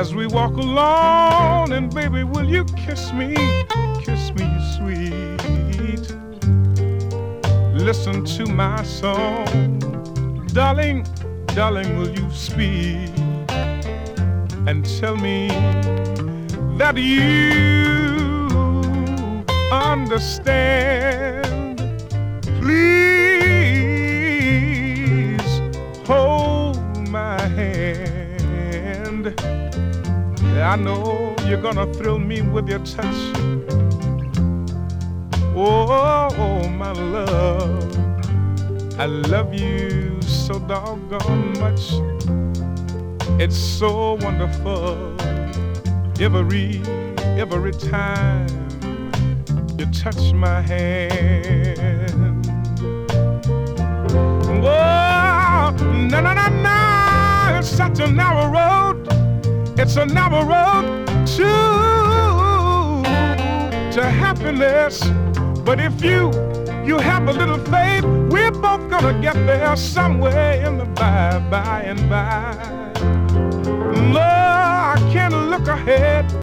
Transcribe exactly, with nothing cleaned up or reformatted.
as we walk along, and baby, will you kiss me, kiss me sweet. Listen to my song, darling, darling, will you speak and tell me that you understand. Please hold my hand. I know you're gonna thrill me with your touch. Oh, oh, my love, I love you so doggone much. It's so wonderful every, every time you touch my hand. Oh, no, no, no, no, it's such a narrow road. It's a narrow road to, to happiness. But if you, you have a little faith, we're both gonna get there somewhere in the by, by and by. No, I can't look ahead.